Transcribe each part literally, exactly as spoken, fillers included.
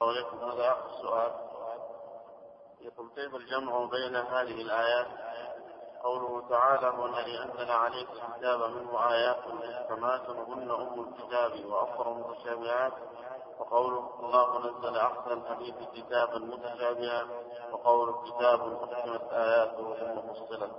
عليكم. هذا آخر سؤال. يقول كيف الجمع بين هذه الآيات؟ قوله تعالى: هو الذي أنزل عليك الكتاب منه آيات محكمات هن أم الكتاب وأخر متشابهات، وقوله: الله نزل أحسن الحديث كتابا متشابها، وقوله: كتاب أحكمت آياته ثم فصلت.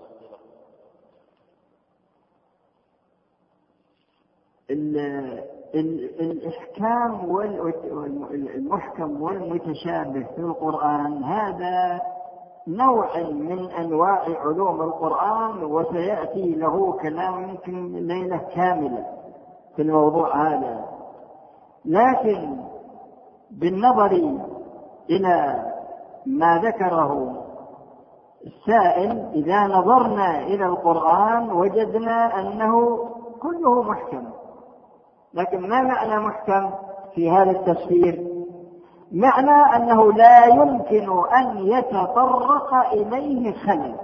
الإحكام والمحكم والمتشابه في القرآن هذا نوع من أنواع علوم القرآن، وسيأتي له كلام يمكن ليلة كاملة في الموضوع هذا. لكن بالنظر إلى ما ذكره السائل، إذا نظرنا إلى القرآن وجدنا أنه كله محكم. لكن ما معنى محكم في هذا التفسير؟ معنى أنه لا يمكن أن يتطرق إليه خلل،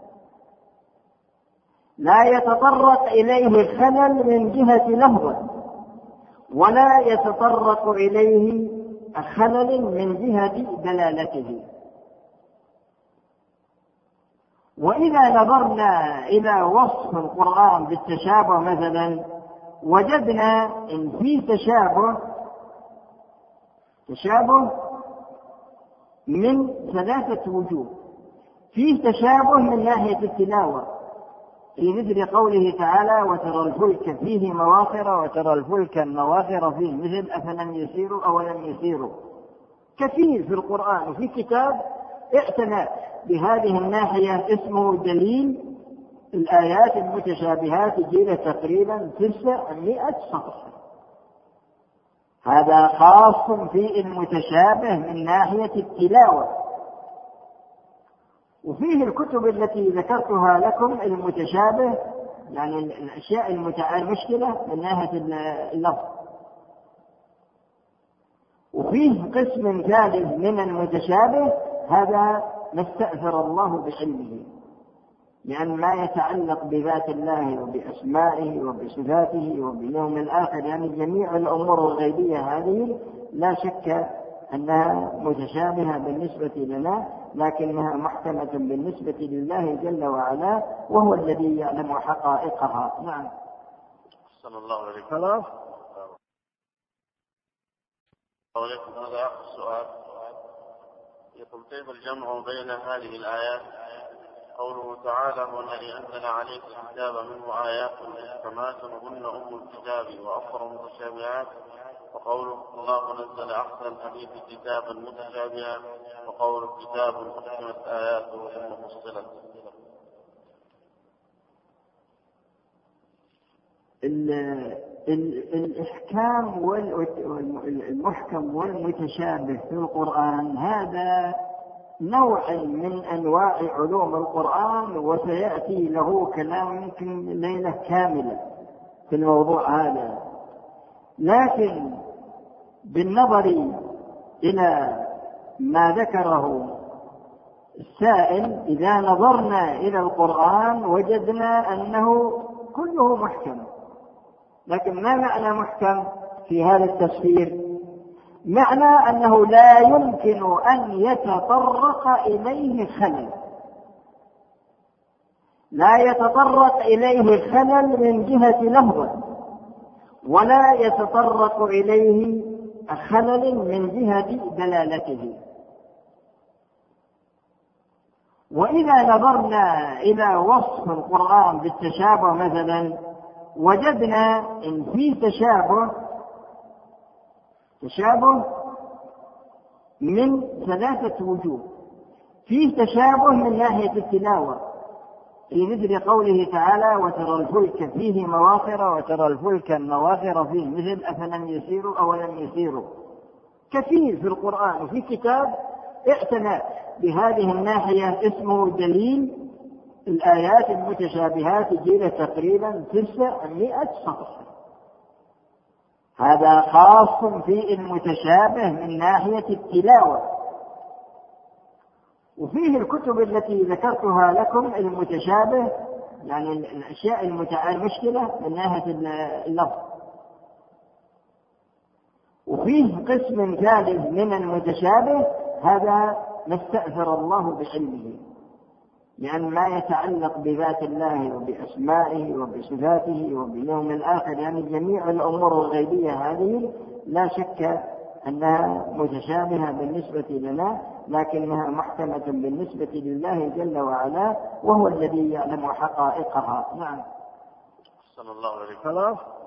لا يتطرق إليه خلل من جهة لفظه، ولا يتطرق إليه خلل من جهة دلالته. وإذا نظرنا إلى وصف القرآن بالتشابه مثلا، وجدنا إن في تشابه تشابه من ثلاثة وجوه. فيه تشابه من ناحية التلاوة، في مثل قوله تعالى: وترى الفلك فيه مواخر وترى الفلك المواخر فيه، مثل أفلم يسيروا أولم يسيروا. كثير في القرآن وفي كتاب اعتنى بهذه الناحية اسمه دليل الآيات المتشابهات، جيل تقريبا تسعمائة صفحة. هذا خاص في المتشابه من ناحية التلاوة. وفيه الكتب التي ذكرتها لكم المتشابه، يعني الأشياء المشكلة من ناحية اللفظ. وفيه قسم ثالث من المتشابه، هذا نستأثر الله بعلمه، لأن ما يتعلق بذات الله وبأسمائه وبصفاته وباليوم الآخر، يعني جميع الأمور الغيبية هذه لا شك أنها متشابهة بالنسبة لنا، لكنها محكمة بالنسبة لله جل وعلا، وهو الذي يعلم حقائقها. نعم. صلى الله عليه وسلم. خلاص. عليكم. هذا آخر سؤال. يقول كيف الجمع بين هذه الآيات؟ قوله تعالى: هو الذي أنزل عليك الكتاب منه آيات محكمات هن أم الكتاب وأخر متشابهات، وقوله: الله نزل أحسن الحديث كتابا متشابها، وقوله: كتاب أحكمت آياته ثم فصلت. الإحكام والمحكم والمتشابه في القرآن هذا نوع من أنواع علوم القرآن، وسيأتي له كلام يمكن ليلة كاملة في الموضوع هذا. لكن بالنظر إلى ما ذكره السائل، إذا نظرنا إلى القرآن وجدنا أنه كله محكم. لكن ما معنى محكم في هذا التفسير؟ معنى أنه لا يمكن أن يتطرق إليه خلل، لا يتطرق إليه خلل من جهة لفظه، ولا يتطرق إليه خلل من جهة دلالته. وإذا نظرنا إلى وصف القرآن بالتشابه مثلا، وجدنا إن في تشابه تشابه من ثلاثة وجوه. فيه تشابه من ناحية التلاوة، في مثل قوله تعالى: وترى الفلك فيه مواخر وترى الفلك المواخر فيه، مثل أفلم يسيروا أولم يسيروا. كثير في القرآن وفي كتاب اعتنى بهذه الناحية اسمه دليل الآيات المتشابهات، جيل تقريبا تسعمائة صفحة. هذا خاص في المتشابه من ناحية التلاوة. وفيه الكتب التي ذكرتها لكم المتشابه، يعني الأشياء المشكلة من ناحية اللفظ. وفيه قسم ثالث من المتشابه، هذا ما استأثر الله بعلمه، لأن ما يتعلق بذات الله وبأسمائه وبصفاته وباليوم الآخر، يعني جميع الأمور الغيبية هذه لا شك أنها متشابهة بالنسبة لنا، لكنها محكمة بالنسبة لله جل وعلا، وهو الذي يعلم حقائقها. نعم. صلى الله عليه وسلم. خلاص.